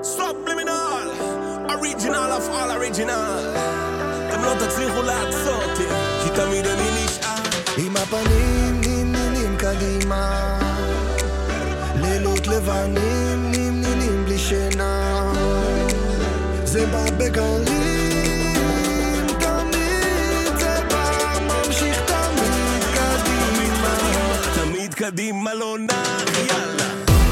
Subliminal, original of all original. אתם לא תצליחו לעצור אותי, כי תמיד אני נשאר עם הפנים נמנים קדימה, לילות לבנים נמנים בלי שינה, זה בא בגלים, תמיד זה בא, ממשיך תמיד קדימה, תמיד קדימה לא נח, יאללה.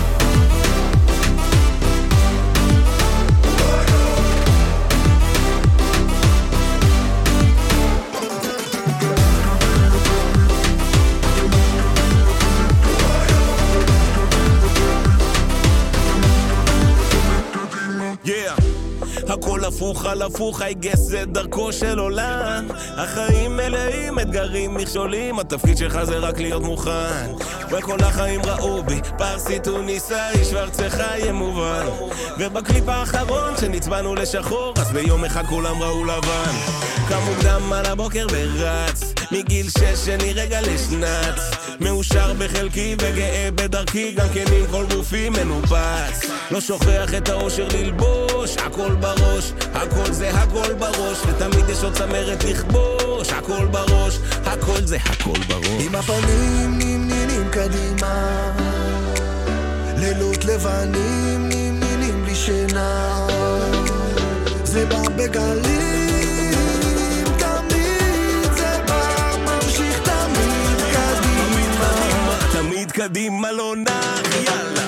הכל הפוך על הפוך, I guess זה דרכו של עולם. החיים מלאים אתגרים מכשולים, התפקיד שלך זה רק להיות מוכן. וכל החיים ראו בי פרסי טוניסאי, שוורצך יהיה מובן. ובקליפ האחרון שנצבענו לשחור, אז ביום אחד כולם ראו לבן. קם מוקדם על הבוקר ורץ, מגיל 6 אני רגע לשנץ, מאושר בחלקי וגאה בדרכי, גם כן עם כל גופי מנופץ. לא שוכח את האושר ללבוש, הכל בראש, הכל זה הכל בראש, ותמיד יש עוד צמרת לכבוש, הכל בראש, הכל זה הכל בראש. עם הפנים נמנים קדימה, לילות לבנים נמנים בלי שינה, זה בא בגלים, תמיד זה בא, ממשיך תמיד קדימה, תמיד קדימה לא נח, יאללה.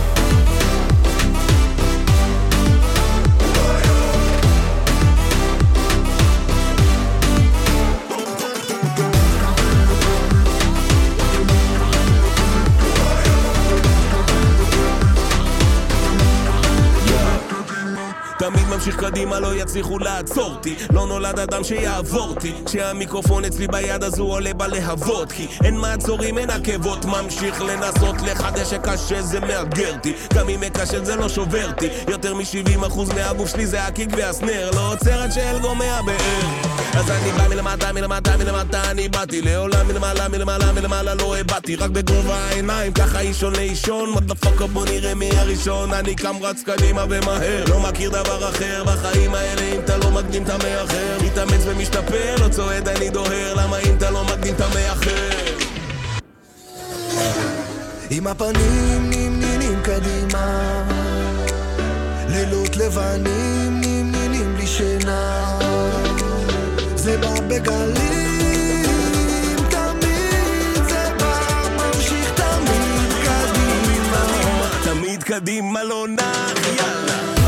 תמיד ממשיך קדימה, לא יצליחו לעצור אותי, לא נולד אדם שיעבור אותי, שהמיקרופון אצלי ביד אז הוא עולה בלהבות, כי אין מעצורים, אין עקבות, ממשיך לנסות לחדש שקשה זה מאתגר אותי, גם אם מקשל זה לא שובר אותי, יותר מ-70% מהגוף שלי זה הקיק והסנר, לא עוצר עד שאלגו מהבאר, אז אני בא מלמטה, מלמטה, מלמטה, אני באתי לעולם מלמעלה, מלמעלה, מלמעלה, לא הבאתי, רק בגובה העיניים, ככה אישון לאישון, מודפוקה בוא נראה מי הראשון, אני קם רץ קדימה ומהר, לא מכיר דבר אחר בחיים האלה, אם אתה לא מקדים אתה מאחר, מתאמץ ומשתפר, לא צועד אני דוהר, למה אם אתה לא מקדים אתה מאחר. עם הפנים נמנים קדימה, לילות לבנים נמנים בלי שינה, זה בא בגלים, תמיד זה בא, ממשיך תמיד קדימה, תמיד קדימה לא נח, יאללה.